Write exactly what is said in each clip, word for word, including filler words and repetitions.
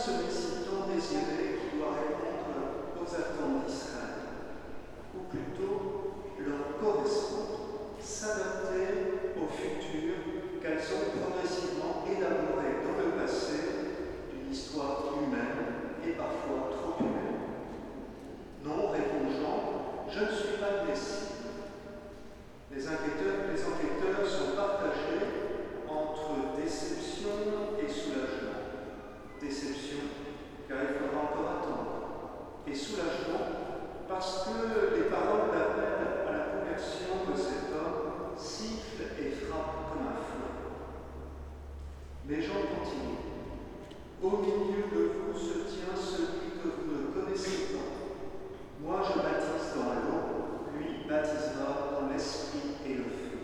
ce Messie tant désiré qui doit répondre aux attentes d'Israël, ou plutôt leur correspondre, s'adapter au futur qu'elles ont progressivement élaboré dans le passé d'une histoire humaine et parfois trop humaine. Non, répond Jean, je ne suis pas le Messie. Les enquêteurs, les enquêteurs sont partagés entre déception et soulagement. Déception, car il faudra encore attendre. Et soulagement, parce que les paroles d'appel à la conversion de cet homme sifflent et frappent comme un feu. Mais Jean continue. Au milieu de vous se tient celui que vous ne connaissez pas. Moi je baptise dans l'eau, lui baptisera dans l'esprit et le feu.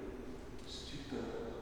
Stupeur.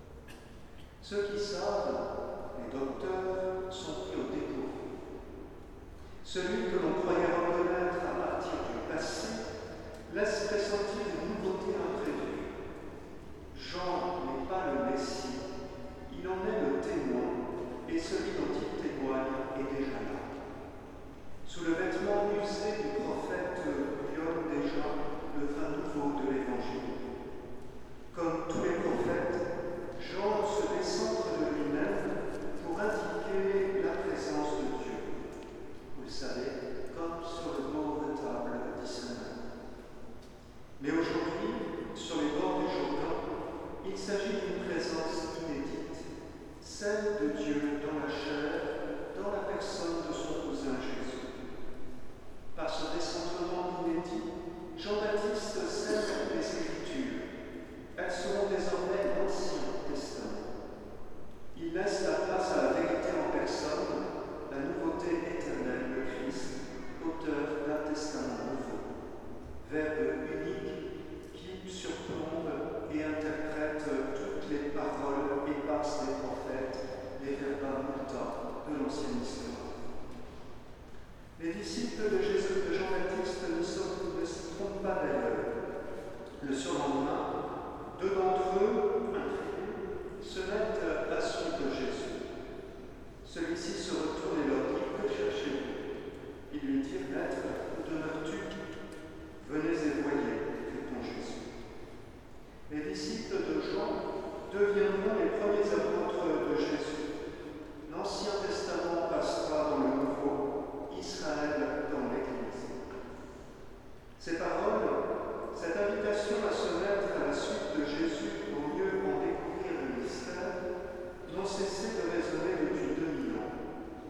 Ceux qui savent, les docteurs, sont pris au dépourvu. Celui que l'on croyait reconnaître à partir du passé laisse pressentir une nouveauté imprévue. Jean n'est pas le Messie, il en est le témoin, et celui dont il témoigne est déjà là. Sous le vêtement usé du prophète viole déjà le vin nouveau de l'Évangile. Comme tous les prophètes, Jean se décentre de lui-même pour indiquer la présence de Dieu. Vous le savez, comme sur le bord de table d'Israël. Mais aujourd'hui, sur les bords du Jourdain, il s'agit d'une présence inédite, celle de Dieu dans la chair, dans la personne de son cousin Jésus. Par ce décentrement inédit, Jean-Baptiste scelle les Écritures. Elles seront désormais l'Ancien Testament. Il laisse la place à la vérité en personne, la nouveauté éternelle de Christ, auteur d'un testament nouveau. Verbe unique qui surplombe et interprète toutes les paroles éparses des prophètes, les verba multa de l'ancienne histoire. Les disciples de Jésus, de Jean-Baptiste, ne se trompent pas d'ailleurs. Le surlendemain, deux d'entre eux, un trio, se mettent à suivre Jésus. Celui-ci se retourne et leur dit « Que cherchez-vous » Ils lui dirent « Maître, où demeures-tu » ?»« Venez et voyez, répond Jésus. Les disciples de Jean deviendront les premiers apôtres de Jésus. L'Ancien Testament passera dans le Nouveau, Israël dans l'Église. Ces paroles, cette invitation à se mettre à la suite de Jésus au mieux en découvrir le mystère, n'ont cessé de résonner depuis deux mille ans.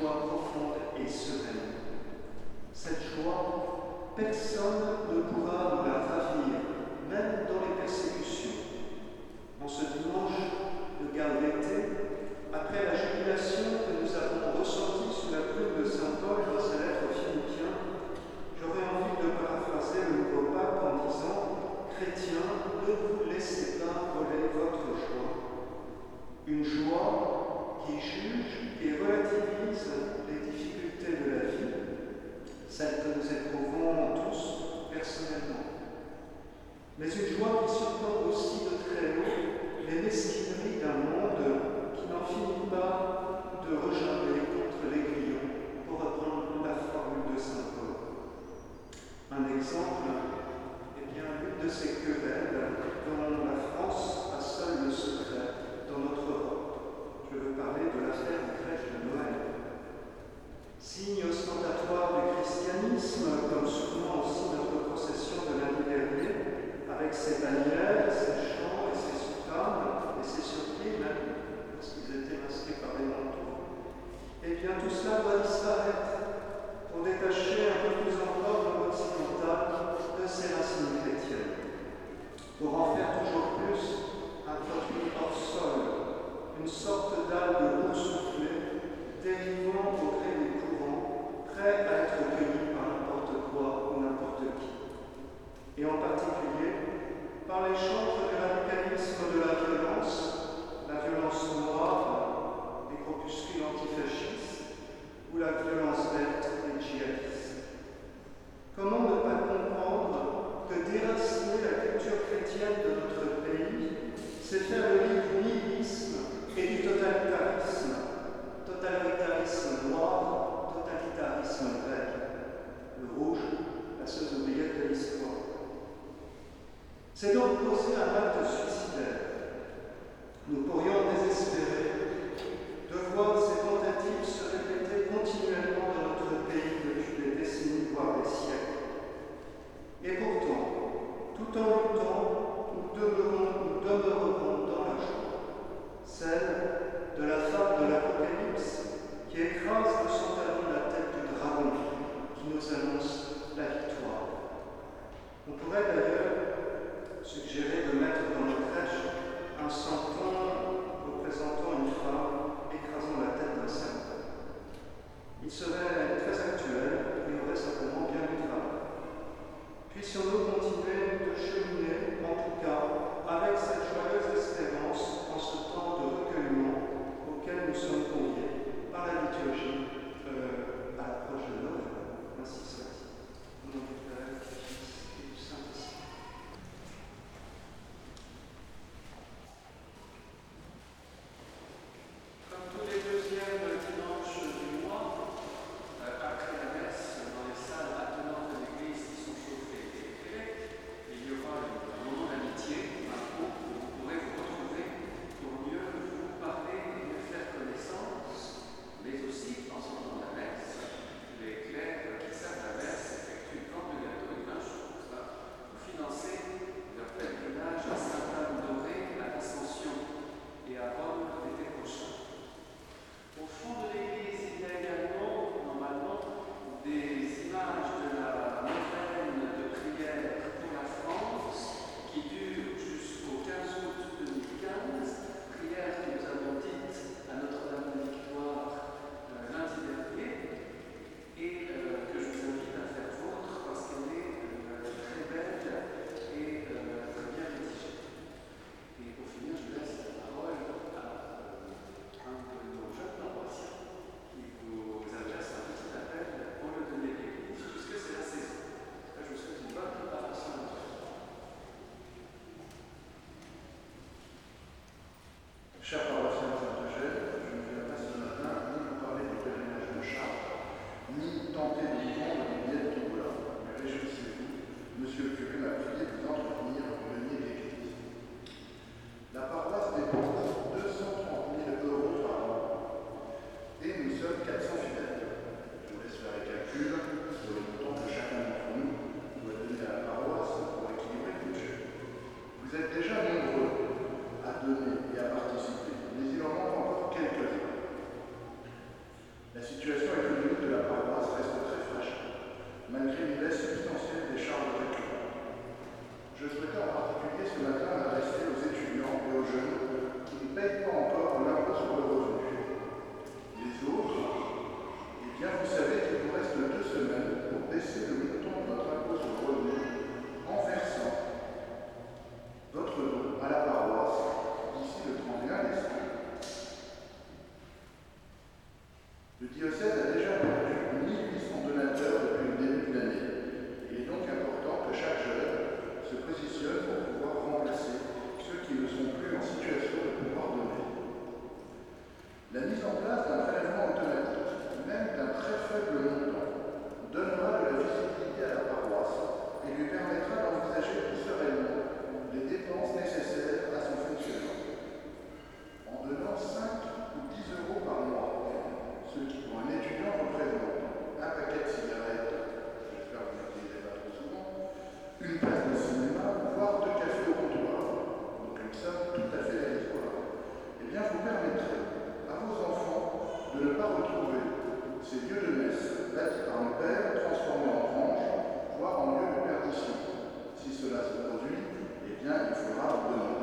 joie profonde et sereine. Cette joie, personne ne pourra nous la ravir, même dans les persécutions. En ce dimanche de garde d'été, après la jubilation que nous avons ressentie sous la plume de saint Paul dans sa lettre aux Philippiens, j'aurais envie de paraphraser le nouveau pape en disant « Chrétiens, ne vous laissez pas voler votre joie ». Une joie qui juge et relativise les difficultés de la vie, celles que nous éprouvons tous personnellement. Mais une joie qui surprend aussi de très haut les mesquineries d'un monde qui n'en finit pas de rejaillir contre l'aiguillon, pour reprendre la formule de saint Paul. Un exemple, eh bien, l'une de ces querelles dont la France a seule le secret dans notre Europe. Je veux parler de l'affaire des crèches de Noël. Signe ostentatoire du christianisme, comme souvent aussi notre procession de lundi dernier, avec ses bannières, ses chants et ses soutanes, et ses surplis même, parce qu'ils étaient masqués par des manteaux, eh bien tout cela doit disparaître pour détacher un peu plus encore le monde occidental de ses racines chrétiennes, pour en faire toujours plus un produit hors sol, une sorte d'algue boursouflée, dérivant au gré des courants, prêt à être cueilli par n'importe quoi ou n'importe qui. Et en particulier, par les chantres du radicalisme de la violence, la violence noire, des groupuscules antifascistes, ou la violence verte des djihadistes. Comment ne pas comprendre que déraciner la culture chrétienne de notre pays, c'est faire le lit du nihilisme et du totalitarisme, totalitarisme noir, totalitarisme vert, le rouge, la seule oubliette de l'histoire. C'est donc poser un acte suicidaire. Nous pourrions désespérer de voir ces tentatives se répéter continuellement dans notre pays depuis des décennies, voire des siècles. Et pourtant, tout en luttant, nous demeurons, nous demeurerons dans la joie, celle de la femme de l'Apocalypse qui écrase de son talon la tête du dragon qui nous annonce la victoire. On pourrait d'ailleurs suggérer de mettre dans nos crèches un santon représentant une femme écrasant la tête d'un serpent. Il serait très actuel et aurait simplement bien du travail. Puissions-nous continuer de cheminer, en tout cas, avec cette joyeuse espérance en ce temps de recueillement auquel nous sommes conviés par la liturgie euh, à l'approche de Noël. Ainsi soit-il. Au nom du Père, du Fils et du Saint-Esprit. Comme tous les deuxièmes dimanches du mois, euh, après la messe, dans les salles attenantes de l'église qui sont chauffées et éclairées, il y aura un moment d'amitié, un groupe où vous pourrez vous retrouver pour mieux vous parler et mieux faire connaissance, mais aussi, en sortant de la messe, les clercs qui servent la messe effectuent une vente de gâteaux et de vin chaud pour financer leur pèlerinage à Sainte-Anne-d'Auray, à l'Ascension et à Rome l'été prochain. Au fond de l'église, il y a également, normalement, des images de la neuvaine de prière pour la France qui dure jusqu'au quinze août deux mille quinze, prière que nous avons dite à Notre-Dame de Victoire euh, lundi dernier et euh, que je vous invite à faire vôtre parce qu'elle est euh, très belle et euh, très bien rédigée. Et pour finir, je laisse la parole à euh, un de nos jeunes paroissiens qui vous adresse un petit appel pour le donner à l'église, puisque c'est la saison. Je vous souhaite une bonne préparation à notre Chers paroissiens de Saint-Eugène, je ne viens pas ce matin ni vous parler du pèlerinage de Chartres, ni tenter de vous vendre des billets de tombola. Mais réjouissez-vous, monsieur le curé m'a prié de vous entretenir au grenier de l'église. La paroisse dépense deux cent trente mille euros par an et nous sommes quatre cents fidèles. Je vous laisse faire les calculs sur le montant que chacun d'entre nous doit donner à la paroisse pour équilibrer le budget. Vous êtes déjà nombreux à donner et à participer, mais il en manque encore quelques-uns. La situation Le diocèse a déjà perdu mille huit cents donateurs depuis le début de l'année. Il est donc important que chaque jeune se positionne pour pouvoir remplacer ceux qui ne sont plus en situation de pouvoir donner. La mise en place d'un prélèvement automatique, même d'un très faible montant, donnera de la visibilité à la paroisse et lui permettra d'envisager plus sereinement les dépenses nécessaires à son fonctionnement. En donnant cinq ou dix euros par mois, ce qui pour un étudiant représente un paquet de cigarettes, j'espère que vous n'utilisez pas trop souvent, une place de cinéma, voire deux cafés au comptoir, donc une somme tout à fait dérisoire, eh bien vous permettrez à vos enfants de ne pas retrouver ces lieux de messe bâtis par nos pères transformés en granges, voire en lieux de perdition. Si cela se produit, eh bien il faudra demander